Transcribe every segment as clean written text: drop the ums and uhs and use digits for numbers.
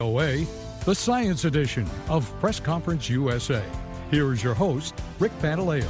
VOA, the Science Edition of Press Conference USA. Here is your host, Rick Pantaleo.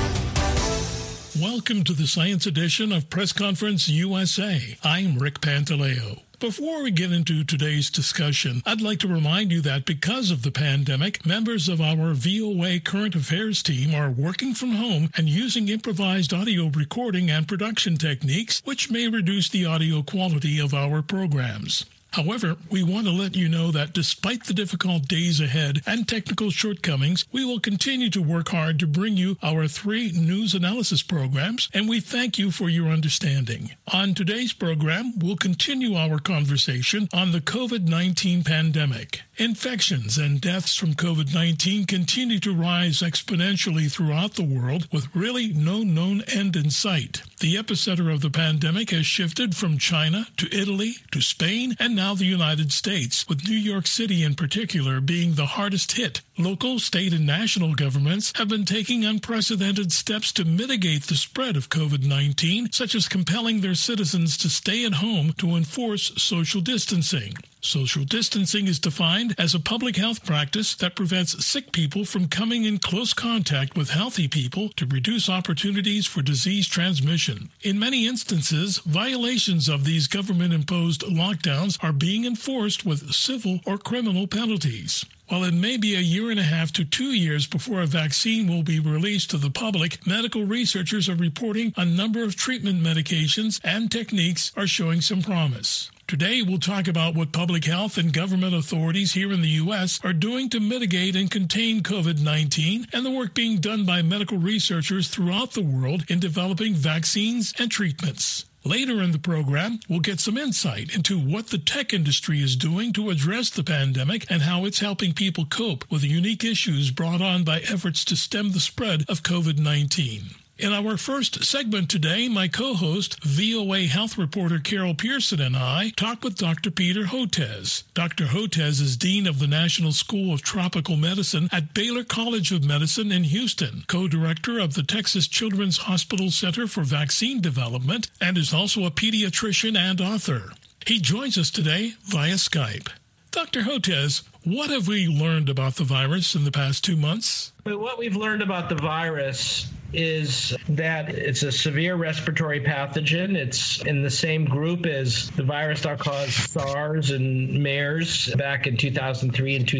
Welcome to the Science Edition of Press Conference USA. I'm Rick Pantaleo. Before we get into today's discussion, I'd like to remind you that because of the pandemic, members of our VOA Current Affairs team are working from home and using improvised audio recording and production techniques, which may reduce the audio quality of our programs. However, we want to let you know that despite the difficult days ahead and technical shortcomings, we will continue to work hard to bring you our 3 news analysis programs, and we thank you for your understanding. On today's program, we'll continue our conversation on the COVID-19 pandemic. Infections and deaths from COVID-19 continue to rise exponentially throughout the world with really no known end in sight. The epicenter of the pandemic has shifted from China to Italy to Spain and now the United States, with New York City in particular being the hardest hit. Local, state, and national governments have been taking unprecedented steps to mitigate the spread of COVID-19, such as compelling their citizens to stay at home to enforce social distancing. Social distancing is defined as a public health practice that prevents sick people from coming in close contact with healthy people to reduce opportunities for disease transmission. In many instances, violations of these government-imposed lockdowns are being enforced with civil or criminal penalties. While it may be 1.5 to 2 years before a vaccine will be released to the public, medical researchers are reporting a number of treatment medications and techniques are showing some promise. Today, we'll talk about what public health and government authorities here in the U.S. are doing to mitigate and contain COVID-19 and the work being done by medical researchers throughout the world in developing vaccines and treatments. Later in the program, we'll get some insight into what the tech industry is doing to address the pandemic and how it's helping people cope with the unique issues brought on by efforts to stem the spread of COVID-19. In our first segment today, my co-host, VOA health reporter Carol Pearson, and I talk with Dr. Peter Hotez. Dr. Hotez is Dean of the National School of Tropical Medicine at Baylor College of Medicine in Houston, co-director of the Texas Children's Hospital Center for Vaccine Development, and is also a pediatrician and author. He joins us today via Skype. Dr. Hotez, what have we learned about the virus in the past 2 months? What we've learned about the virus is that it's a severe respiratory pathogen. It's in the same group as the virus that caused SARS and MERS back in 2003 and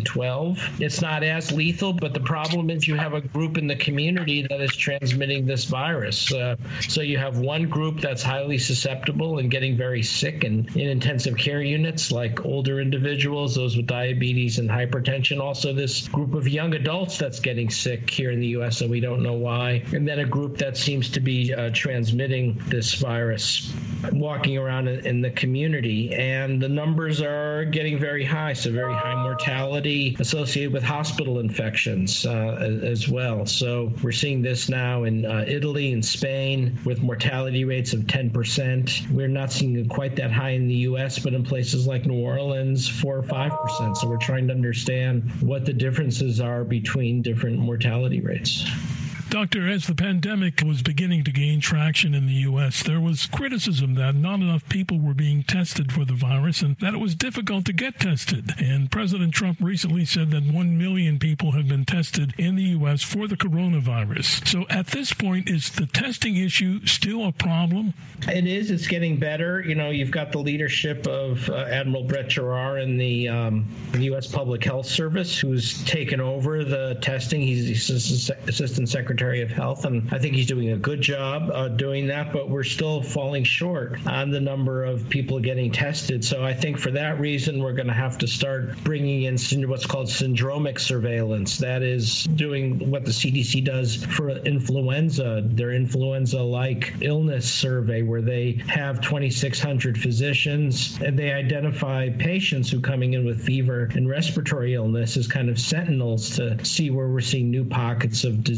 2012. It's not as lethal, but the problem is you have a group in the community that is transmitting this virus. So you have one group that's highly susceptible and getting very sick and in intensive care units, like older individuals, those with diabetes and hypertension. Also, this group of young adults that's getting sick here in the U.S., and we don't know why. And then a group that seems to be transmitting this virus, walking around in the community. And the numbers are getting very high, so very high mortality associated with hospital infections as well. So we're seeing this now in Italy and Spain with mortality rates of 10%. We're not seeing it quite that high in the U.S., but in places like New Orleans, 4 or 5%. So we're trying to understand what the differences are between different mortality rates. Doctor, as the pandemic was beginning to gain traction in the U.S., there was criticism that not enough people were being tested for the virus and that it was difficult to get tested. And President Trump recently said that 1 million people have been tested in the U.S. for the coronavirus. So at this point, is the testing issue still a problem? It is. It's getting better. You know, you've got the leadership of Admiral Brett Giroir in the U.S. Public Health Service, who's taken over the testing. He's Assistant Secretary of Health, and I think he's doing a good job doing that, but we're still falling short on the number of people getting tested. So I think for that reason, we're going to have to start bringing in what's called syndromic surveillance. That is doing what the CDC does for influenza, their influenza-like illness survey, where they have 2,600 physicians and they identify patients who are coming in with fever and respiratory illness as kind of sentinels to see where we're seeing new pockets of disease appear.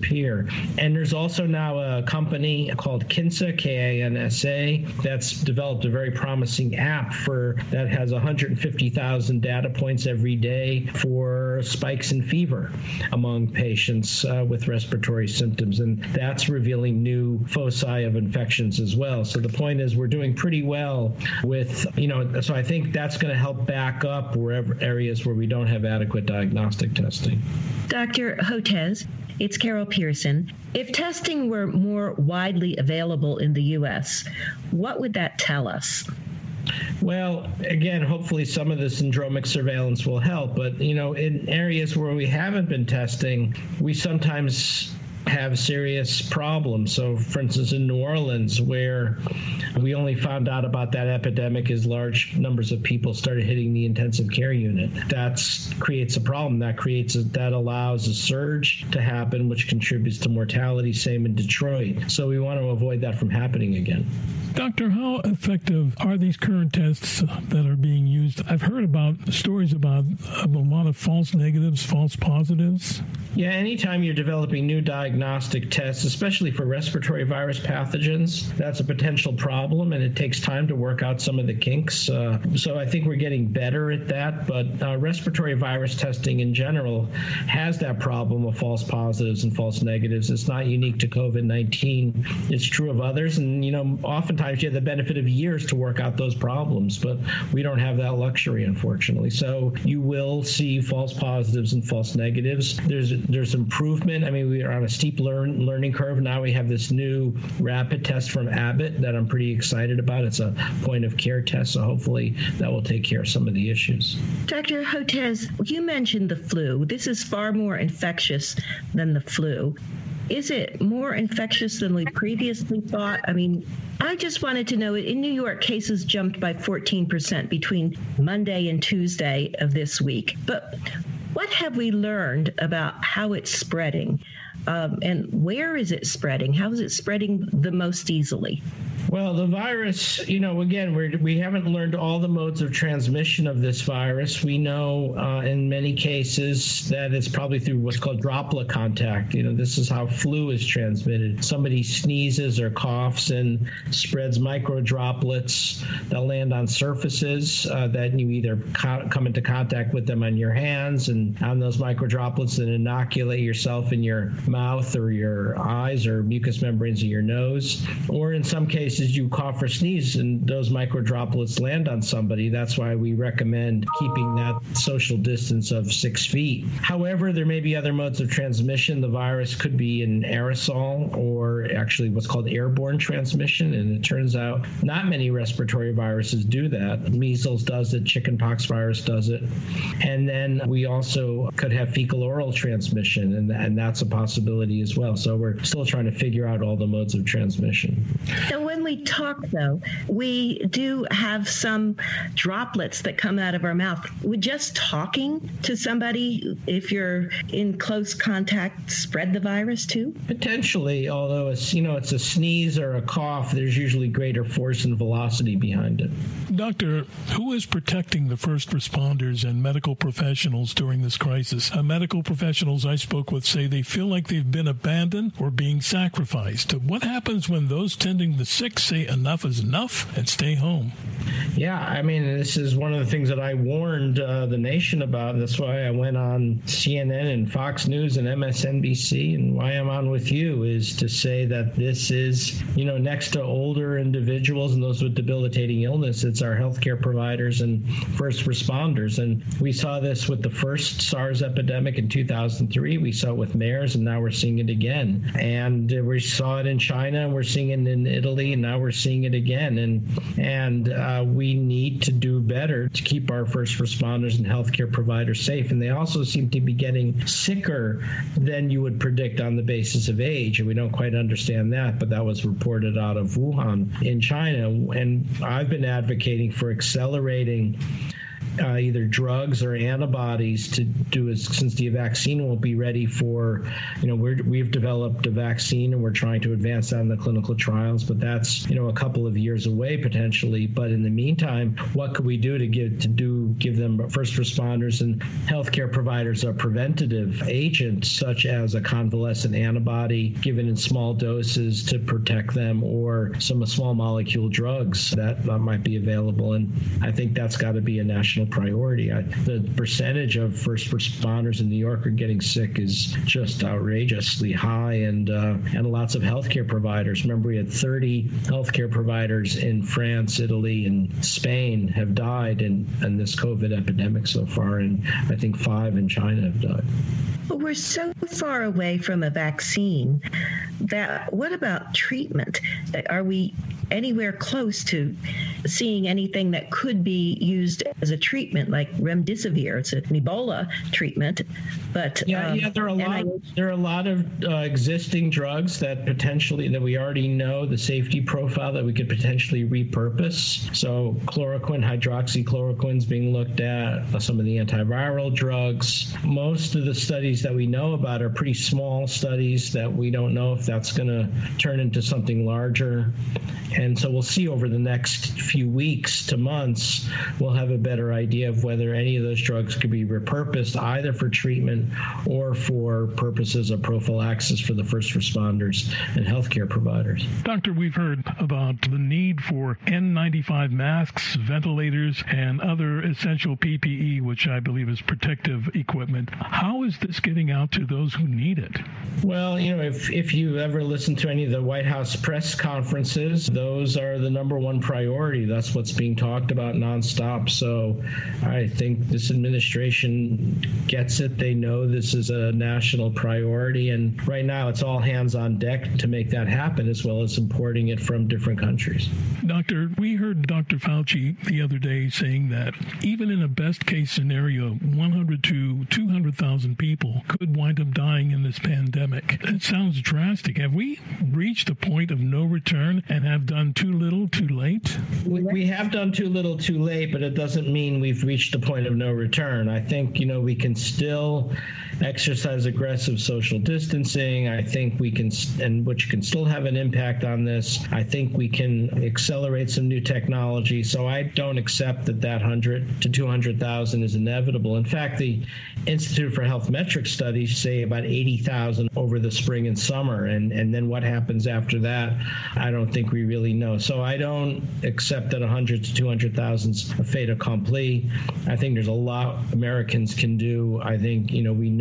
disappear. And there's also now a company called Kinsa, K-A-N-S-A, that's developed a very promising app that has 150,000 data points every day for spikes in fever among patients with respiratory symptoms. And that's revealing new foci of infections as well. So the point is we're doing pretty well with, so I think that's going to help back up wherever areas where we don't have adequate diagnostic testing. Dr. Hotez, it's Carol Pearson. If testing were more widely available in the U.S., what would that tell us? Well, again, hopefully some of the syndromic surveillance will help. But, in areas where we haven't been testing, we sometimes have serious problems. So, for instance, in New Orleans, where we only found out about that epidemic as large numbers of people started hitting the intensive care unit. That creates a problem. That allows a surge to happen, which contributes to mortality. Same in Detroit. So we want to avoid that from happening again. Doctor, how effective are these current tests that are being used? I've heard about stories about a lot of false negatives, false positives. Yeah, anytime you're developing new diagnostic tests, especially for respiratory virus pathogens, that's a potential problem, and it takes time to work out some of the kinks. So I think we're getting better at that, but respiratory virus testing in general has that problem of false positives and false negatives. It's not unique to COVID-19. It's true of others, and, oftentimes you have the benefit of years to work out those problems, but we don't have that luxury, unfortunately. So you will see false positives and false negatives. There's improvement. I mean, we are on a steep learning curve. Now we have this new rapid test from Abbott that I'm pretty excited about. It's a point of care test, so hopefully that will take care of some of the issues. Dr. Hotez, you mentioned the flu. This is far more infectious than the flu. Is it more infectious than we previously thought? I mean, I just wanted to know, in New York, cases jumped by 14% between Monday and Tuesday of this week. But what have we learned about how it's spreading? And where is it spreading? How is it spreading the most easily? Well, the virus, again, we haven't learned all the modes of transmission of this virus. We know in many cases that it's probably through what's called droplet contact. This is how flu is transmitted. Somebody sneezes or coughs and spreads micro droplets that land on surfaces that you either come into contact with them on your hands and on those micro droplets and inoculate yourself in your mouth or your eyes or mucous membranes of your nose, or in some cases you cough or sneeze and those micro droplets land on somebody. That's why we recommend keeping that social distance of 6 feet. However, there may be other modes of transmission. The virus could be an aerosol or actually what's called airborne transmission, and it turns out not many respiratory viruses do that. Measles does it, chickenpox virus does it, and then we also could have fecal-oral transmission, and that's a possibility as well. So we're still trying to figure out all the modes of transmission. So when we talk, though, we do have some droplets that come out of our mouth. Would just talking to somebody, if you're in close contact, spread the virus too? Potentially, although it's a sneeze or a cough, there's usually greater force and velocity behind it. Doctor, who is protecting the first responders and medical professionals during this crisis? Medical professionals I spoke with say they feel like they've been abandoned or being sacrificed. What happens when those tending the sick say enough is enough and stay home? Yeah, I mean, this is one of the things that I warned the nation about. That's why I went on CNN and Fox News and MSNBC, and why I'm on with you is to say that this is, next to older individuals and those with debilitating illness, it's our healthcare providers and first responders. And we saw this with the first SARS epidemic in 2003. We saw it with MERS, and now we're seeing it again. And we saw it in China, and we're seeing it in Italy, and now we're seeing it again. And we need to do better to keep our first responders and healthcare providers safe. And they also seem to be getting sicker than you would predict on the basis of age. And we don't quite understand that, but that was reported out of Wuhan in China. And I've been advocating for accelerating either drugs or antibodies to do it, since the vaccine won't be ready for, we've developed a vaccine and we're trying to advance that in the clinical trials, but that's, a couple of years away potentially. But in the meantime, what could we do to give them, first responders and healthcare providers, a preventative agent such as a convalescent antibody given in small doses to protect them, or some small molecule drugs that might be available. And I think that's got to be a national priority. The percentage of first responders in New York are getting sick is just outrageously high, and lots of healthcare providers. Remember, we had 30 healthcare providers in France, Italy, and Spain have died in this COVID epidemic so far, and I think 5 in China have died. But we're so far away from a vaccine that what about treatment? Are we anywhere close to seeing anything that could be used as a treatment, like remdesivir? It's an Ebola treatment, but there are a lot of existing drugs that we already know the safety profile that we could potentially repurpose. So chloroquine, hydroxychloroquine is being looked at. Some of the antiviral drugs. Most of the studies that we know about are pretty small studies that we don't know if that's going to turn into something larger. And so we'll see over the next few weeks to months, we'll have a better idea of whether any of those drugs could be repurposed either for treatment or for purposes of prophylaxis for the first responders and healthcare providers. Doctor, we've heard about the need for N95 masks, ventilators, and other essential PPE, which I believe is protective equipment. How is this getting out to those who need it? Well, if you ever listen to any of the White House press conferences, those are the number one priority. That's what's being talked about nonstop. So I think this administration gets it. They know this is a national priority. And right now it's all hands on deck to make that happen, as well as importing it from different countries. Doctor, we heard Dr. Fauci the other day saying that even in a best case scenario, 100 to 200,000 people could wind up dying in this pandemic. It sounds drastic. Have we reached a point of no return and have done too little, too late? We have done too little, too late, but it doesn't mean we've reached a point of no return. I think, we can still exercise aggressive social distancing. I think we can, and which can still have an impact on this. I think we can accelerate some new technology. So I don't accept that 100 to 200,000 is inevitable. In fact, the Institute for Health Metrics studies say about 80,000 over the spring and summer. And then what happens after that, I don't think we really know. So I don't accept that 100 to 200,000 is a fait accompli. I think there's a lot Americans can do. I think,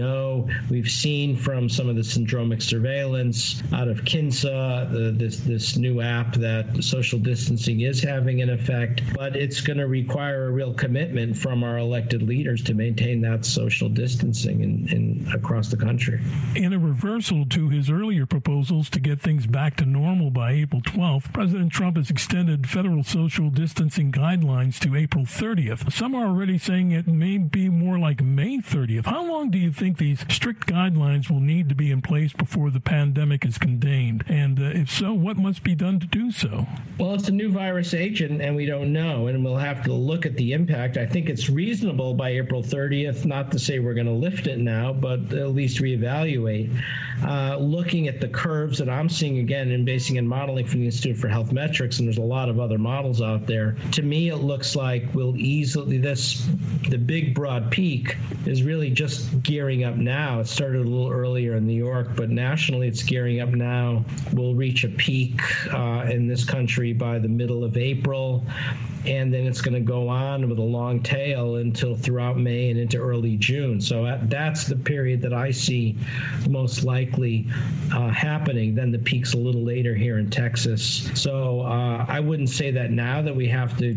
we've seen from some of the syndromic surveillance out of KINSA, this new app, that social distancing is having an effect, but it's going to require a real commitment from our elected leaders to maintain that social distancing in across the country. In a reversal to his earlier proposals to get things back to normal by April 12th, President Trump has extended federal social distancing guidelines to April 30th. Some are already saying it may be more like May 30th. How long do you think these strict guidelines will need to be in place before the pandemic is contained? And if so, what must be done to do so? Well, it's a new virus agent, and we don't know, and we'll have to look at the impact. I think it's reasonable by April 30th, not to say we're going to lift it now, but at least reevaluate. Looking at the curves that I'm seeing, again, and basing and modeling from the Institute for Health Metrics, and there's a lot of other models out there, to me it looks like we'll easily, the big broad peak is really just gearing up now. It started a little earlier in New York, but nationally it's gearing up now. We'll reach a peak in this country by the middle of April, and then it's going to go on with a long tail until throughout May and into early June. So that's the period that I see most likely happening. Then the peak's a little later here in Texas. So I wouldn't say that now that we have to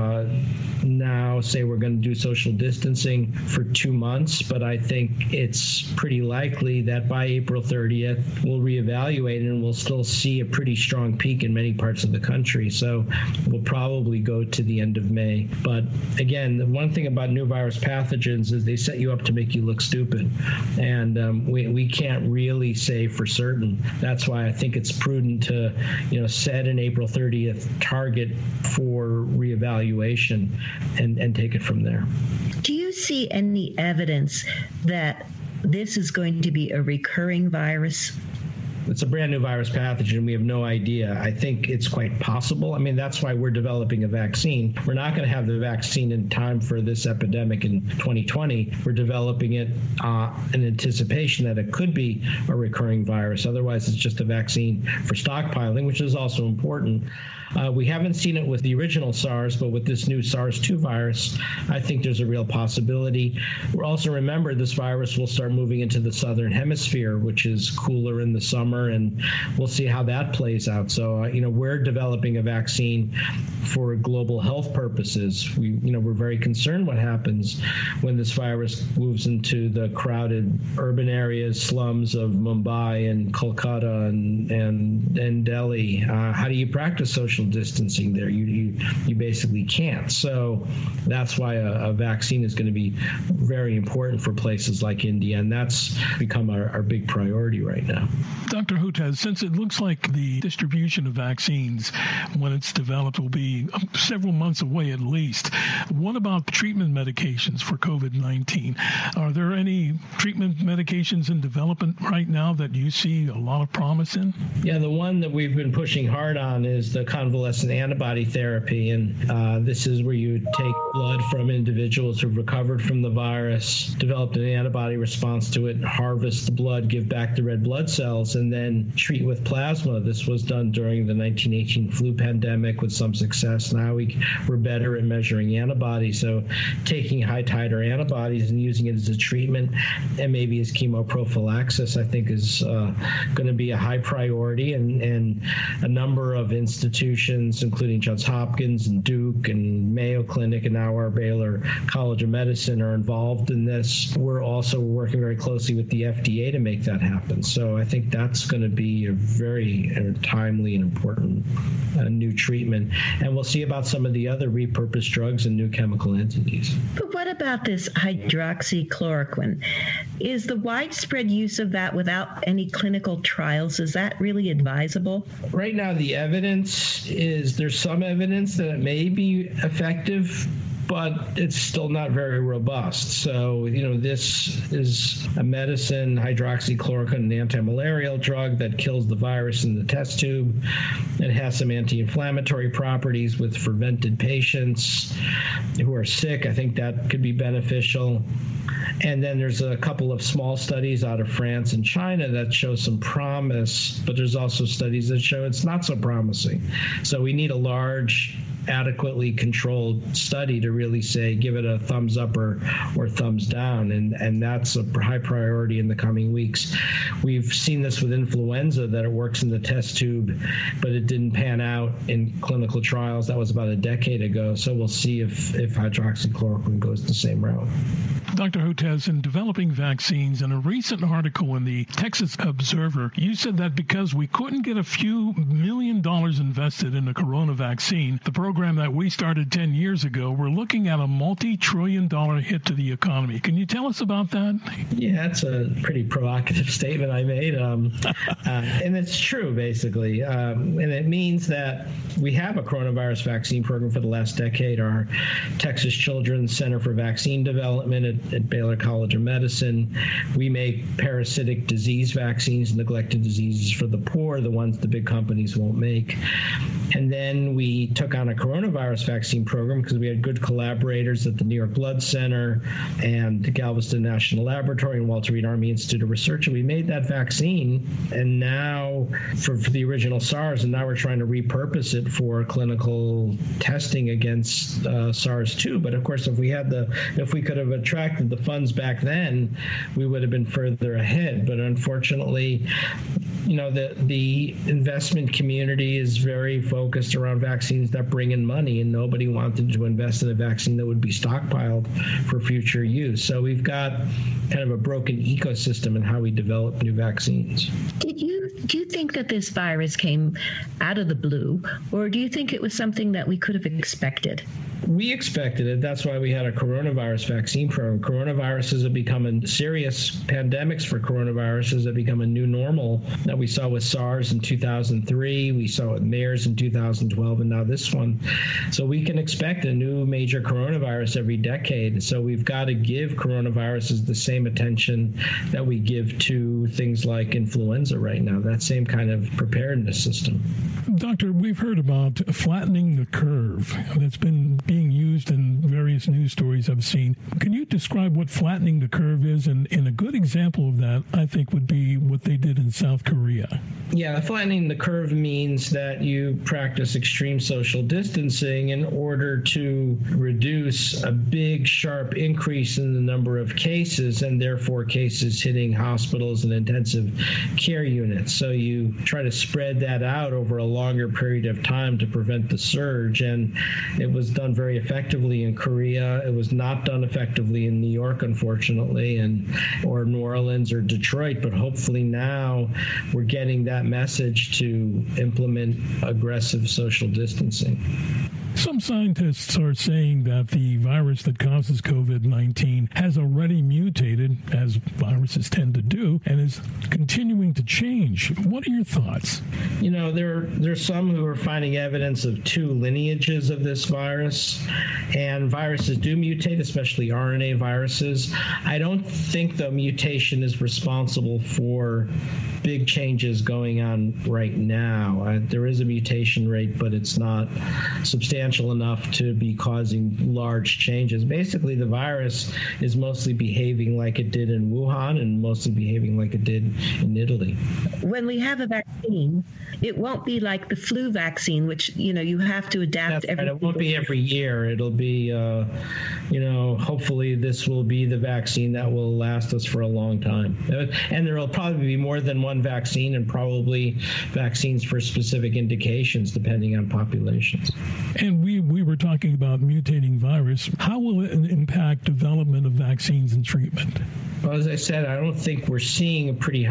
now say we're going to do social distancing for 2 months, but I think it's pretty likely that by April 30th, we'll reevaluate and we'll still see a pretty strong peak in many parts of the country. So we'll probably go to the end of May. But again, the one thing about new virus pathogens is they set you up to make you look stupid. And we can't really say for certain. That's why I think it's prudent to, set an an April 30th target for reevaluation and take it from there. Do you see any evidence that this is going to be a recurring virus? It's a brand new virus pathogen. We have no idea. I think it's quite possible. I mean, that's why we're developing a vaccine. We're not going to have the vaccine in time for this epidemic in 2020. We're developing it in anticipation that it could be a recurring virus. Otherwise, it's just a vaccine for stockpiling, which is also important. We haven't seen it with the original SARS, but with this new SARS-2 virus, I think there's a real possibility. We're also, remember, this virus will start moving into the southern hemisphere, which is cooler in the summer, and we'll see how that plays out. So, we're developing a vaccine for global health purposes. We're very concerned what happens when this virus moves into the crowded urban areas, slums of Mumbai and Kolkata and Delhi. How do you practice social distancing there? You basically can't. So that's why a vaccine is going to be very important for places like India, and that's become our big priority right now. Dr. Hotez, since it looks like the distribution of vaccines, when it's developed, will be several months away at least, what about treatment medications for COVID-19? Are there any treatment medications in development right now that you see a lot of promise in? Yeah, the one that we've been pushing hard on is the convalescent antibody therapy, and this is where you take blood from individuals who've recovered from the virus, developed an antibody response to it, harvest the blood, give back the red blood cells, and then treat with plasma. This was done during the 1918 flu pandemic with some success. Now we're better at measuring antibodies, so taking high titer antibodies and using it as a treatment and maybe as chemoprophylaxis, I think is going to be a high priority, and a number of institutions, including Johns Hopkins and Duke and Mayo Clinic and now our Baylor College of Medicine, are involved in this. We're also working very closely with the FDA to make that happen. So I think that's going to be a very timely and important new treatment. And we'll see about some of the other repurposed drugs and new chemical entities. But what about this hydroxychloroquine? Is the widespread use of that without any clinical trials, is that really advisable? Right now, the evidence is there's some evidence that it may be effective, but it's still not very robust. So, this is a medicine, hydroxychloroquine, an anti-malarial drug that kills the virus in the test tube. It has some anti-inflammatory properties with fermented patients who are sick. I think that could be beneficial. And then there's a couple of small studies out of France and China that show some promise, but there's also studies that show it's not so promising. So we need a large, adequately controlled study to really say, give it a thumbs up or thumbs down. And that's a high priority in the coming weeks. We've seen this with influenza, that it works in the test tube, but it didn't pan out in clinical trials. That was about a decade ago. So we'll see if hydroxychloroquine goes the same route. Dr. Hotez, in developing vaccines, in a recent article in the Texas Observer, you said that because we couldn't get a few $1 million invested in a corona vaccine, the program that we started 10 years ago, we're looking at a multi-trillion-dollar hit to the economy. Can you tell us about that? Yeah, that's a pretty provocative statement I made. And it's true, basically. And it means that we have a coronavirus vaccine program for the last decade. Our Texas Children's Center for Vaccine Development at Baylor College of Medicine. We make parasitic disease vaccines, neglected diseases for the poor, the ones the big companies won't make. And then we took on a coronavirus vaccine program because we had good collaborators at the New York Blood Center and the Galveston National Laboratory and Walter Reed Army Institute of Research. And we made that vaccine, and now for the original SARS, and now we're trying to repurpose it for clinical testing against SARS-2. But of course, if we could have attracted the funds back then, we would have been further ahead. But unfortunately, the investment community is very focused around vaccines that bring in money, and nobody wanted to invest in a vaccine that would be stockpiled for future use. So we've got kind of a broken ecosystem in how we develop new vaccines. Do you think that this virus came out of the blue, or do you think it was something that we could have expected? We expected it. That's why we had a coronavirus vaccine program. Coronaviruses have become serious pandemics for coronaviruses have become a new normal that we saw with SARS in 2003. We saw with MERS in 2012, and now this one. So we can expect a new major coronavirus every decade. So we've got to give coronaviruses the same attention that we give to things like influenza right now, that same kind of preparedness system. Doctor, we've heard about flattening the curve. That's been being used in various news stories I've seen. Can you describe what flattening the curve is? And a good example of that, I think, would be what they did in South Korea. Yeah, flattening the curve means that you practice extreme social distancing in order to reduce a big, sharp increase in the number of cases and therefore cases hitting hospitals and intensive care units. So you try to spread that out over a longer period of time to prevent the surge. And it was done very effectively in Korea. It was not done effectively in New York, unfortunately, or New Orleans or Detroit. But hopefully now we're getting that message to implement aggressive social distancing. Some scientists are saying that the virus that causes COVID-19 has already mutated, as viruses tend to do, and is continuing to change. What are your thoughts? You know, there's some who are finding evidence of two lineages of this virus, and viruses do mutate, especially RNA viruses. I don't think the mutation is responsible for big changes going on right now. There is a mutation rate, but it's not substantial enough to be causing large changes. Basically, the virus is mostly behaving like it did in Wuhan and mostly behaving like it did in Italy. When we have a vaccine, it won't be like the flu vaccine, which, you have to adapt. That's right. It won't be every year. It'll be, hopefully this will be the vaccine that will last us for a long time. And there will probably be more than one vaccine and probably vaccines for specific indications depending on populations. And we were talking about mutating virus. How will it impact development of vaccines and treatment? Well, as I said, I don't think we're seeing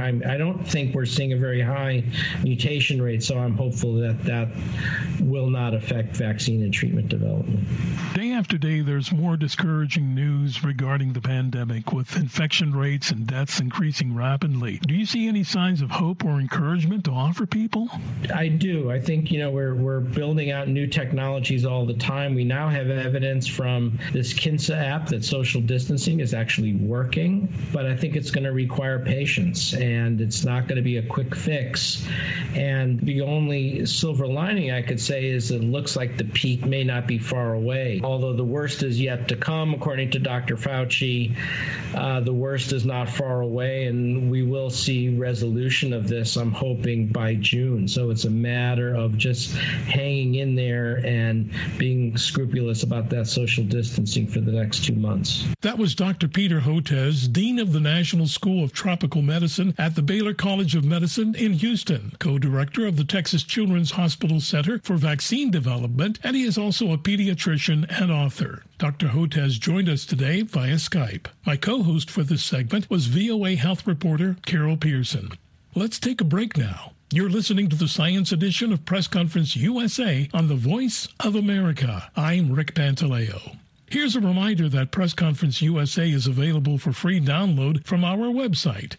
a very high mutation rate, so I'm hopeful that will not affect vaccine and treatment development. Day after day, there's more discouraging news regarding the pandemic, with infection rates and deaths increasing rapidly. Do you see any signs of hope or encouragement to offer people? I do. I think, we're building out new technologies all the time. We now have evidence from this Kinsa app that social distancing is actually working, but I think it's going to require patience, and it's not going to be a quick fix. And the only silver lining I could say is it looks like the peak may not be far away, although the worst is yet to come, according to Dr. Fauci. The worst is not far away, and we will see resolution of this, I'm hoping, by June. So it's a matter of just hanging in there and being scrupulous about that social distancing for the next 2 months. That was Dr. Peter Hotez, Dean of the National School of Tropical Medicine at the Baylor College of Medicine in Houston, co-director of the Texas Children's Hospital Center for Vaccine Development, and he is also a pediatrician and author. Dr. Hotez joined us today via Skype. My co-host for this segment was VOA health reporter Carol Pearson. Let's take a break now. You're listening to the Science Edition of Press Conference USA on the Voice of America. I'm Rick Pantaleo. Here's a reminder that Press Conference USA is available for free download from our website,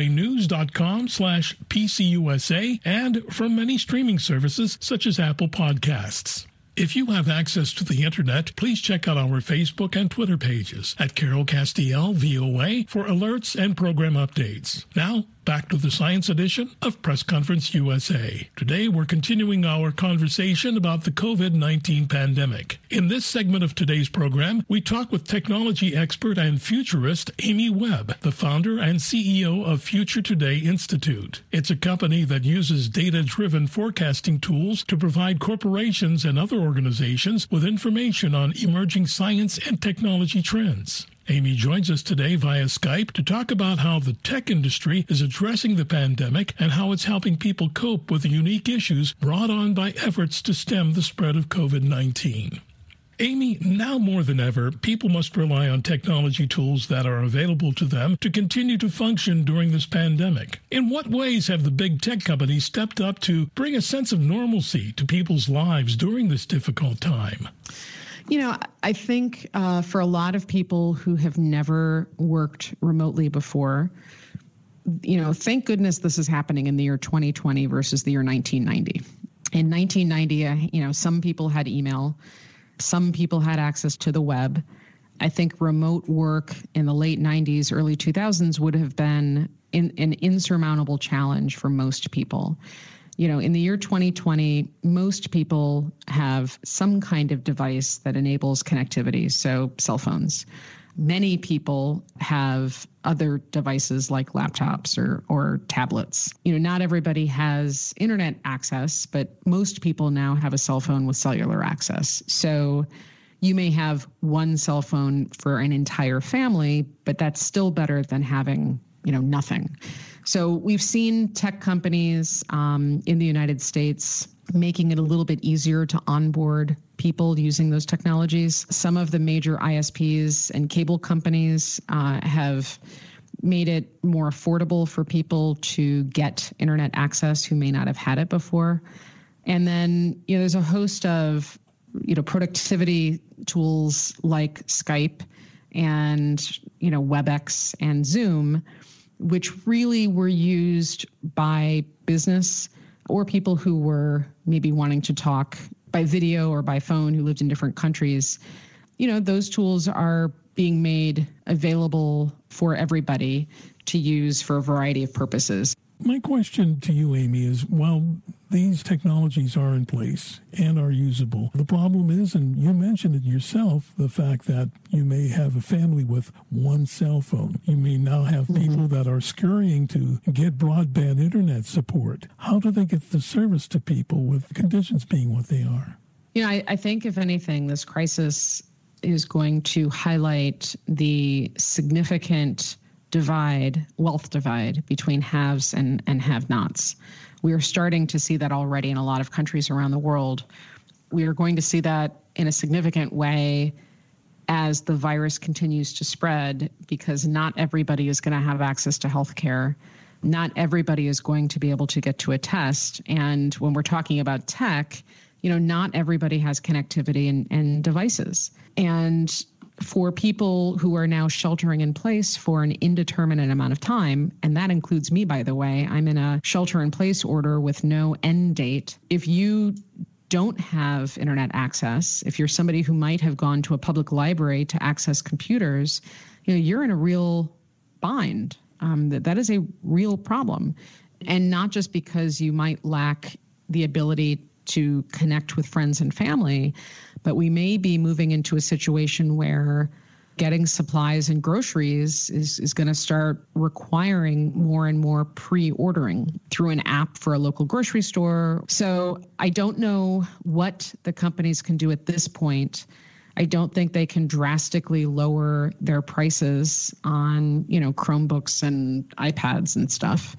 voanews.com/PCUSA, and from many streaming services such as Apple Podcasts. If you have access to the Internet, please check out our Facebook and Twitter pages at Carol Castiel, VOA, for alerts and program updates. Now, back to the Science Edition of Press Conference USA. Today, we're continuing our conversation about the COVID-19 pandemic. In this segment of today's program, we talk with technology expert and futurist Amy Webb, the founder and CEO of Future Today Institute. It's a company that uses data-driven forecasting tools to provide corporations and other organizations with information on emerging science and technology trends. Amy joins us today via Skype to talk about how the tech industry is addressing the pandemic and how it's helping people cope with the unique issues brought on by efforts to stem the spread of COVID-19. Amy, now more than ever, people must rely on technology tools that are available to them to continue to function during this pandemic. In what ways have the big tech companies stepped up to bring a sense of normalcy to people's lives during this difficult time? I think for a lot of people who have never worked remotely before, thank goodness this is happening in the year 2020 versus the year 1990. In 1990, some people had email, some people had access to the web. I think remote work in the late 90s, early 2000s would have been an insurmountable challenge for most people. In the year 2020, most people have some kind of device that enables connectivity, so cell phones. Many people have other devices like laptops or tablets. Not everybody has internet access, but most people now have a cell phone with cellular access. So you may have one cell phone for an entire family, but that's still better than having nothing. So we've seen tech companies in the United States making it a little bit easier to onboard people using those technologies. Some of the major ISPs and cable companies have made it more affordable for people to get internet access who may not have had it before. And then, there's a host of, productivity tools like Skype and, WebEx and Zoom, which really were used by business or people who were maybe wanting to talk by video or by phone who lived in different countries. Those tools are being made available for everybody to use for a variety of purposes. My question to you, Amy, is, while these technologies are in place and are usable, the problem is, and you mentioned it yourself, the fact that you may have a family with one cell phone. You may now have people that are scurrying to get broadband internet support. How do they get the service to people with conditions being what they are? I think, if anything, this crisis is going to highlight the significant wealth divide between haves and have-nots. We are starting to see that already in a lot of countries around the world. We are going to see that in a significant way as the virus continues to spread, because not everybody is going to have access to healthcare. Not everybody is going to be able to get to a test. And when we're talking about tech, not everybody has connectivity and devices. And for people who are now sheltering in place for an indeterminate amount of time, and that includes me, by the way, I'm in a shelter-in-place order with no end date. If you don't have internet access, if you're somebody who might have gone to a public library to access computers, you're in a real bind. That is a real problem. And not just because you might lack the ability to connect with friends and family, but we may be moving into a situation where getting supplies and groceries is going to start requiring more and more pre-ordering through an app for a local grocery store. So I don't know what the companies can do at this point. I don't think they can drastically lower their prices on, Chromebooks and iPads and stuff.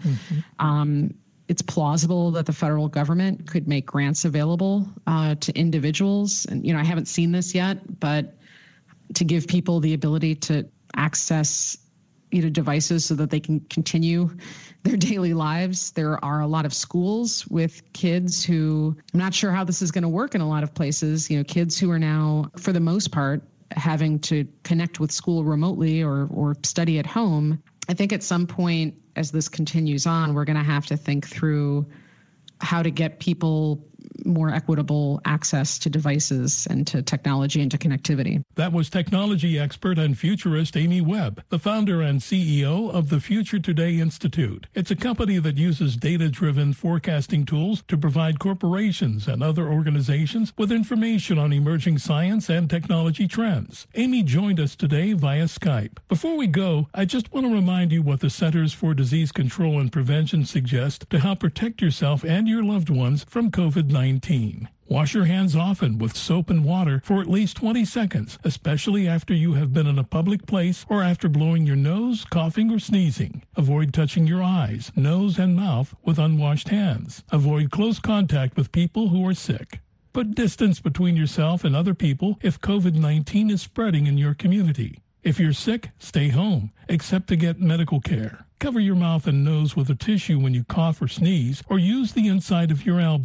It's plausible that the federal government could make grants available to individuals. And, I haven't seen this yet, but to give people the ability to access, devices so that they can continue their daily lives. There are a lot of schools with kids who, I'm not sure how this is going to work in a lot of places, kids who are now, for the most part, having to connect with school remotely or study at home. I think at some point, as this continues on, we're going to have to think through how to get people more equitable access to devices and to technology and to connectivity. That was technology expert and futurist Amy Webb, the founder and CEO of the Future Today Institute. It's a company that uses data-driven forecasting tools to provide corporations and other organizations with information on emerging science and technology trends. Amy joined us today via Skype. Before we go, I just want to remind you what the Centers for Disease Control and Prevention suggest to help protect yourself and your loved ones from COVID-19. Wash your hands often with soap and water for at least 20 seconds, especially after you have been in a public place or after blowing your nose, coughing, or sneezing. Avoid touching your eyes, nose, and mouth with unwashed hands. Avoid close contact with people who are sick. Put distance between yourself and other people if COVID-19 is spreading in your community. If you're sick, stay home, except to get medical care. Cover your mouth and nose with a tissue when you cough or sneeze, or use the inside of your elbow.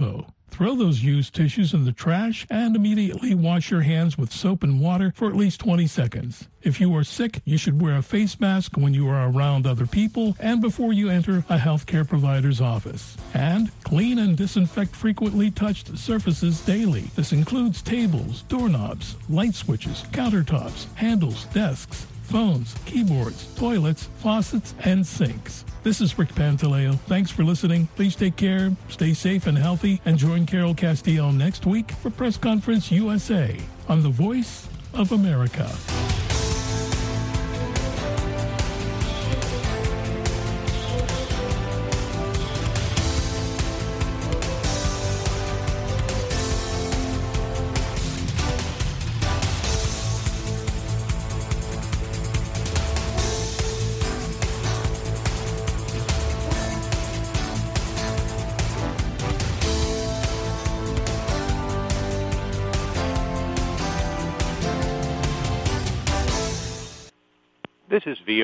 Throw those used tissues in the trash and immediately wash your hands with soap and water for at least 20 seconds. If you are sick, you should wear a face mask when you are around other people and before you enter a healthcare provider's office. And clean and disinfect frequently touched surfaces daily. This includes tables, doorknobs, light switches, countertops, handles, desks, phones, keyboards, toilets, faucets, and sinks. This is Rick Pantaleo. Thanks for listening. Please take care, stay safe and healthy, and join Carol Castillo next week for Press Conference USA on the Voice of America. This is VOA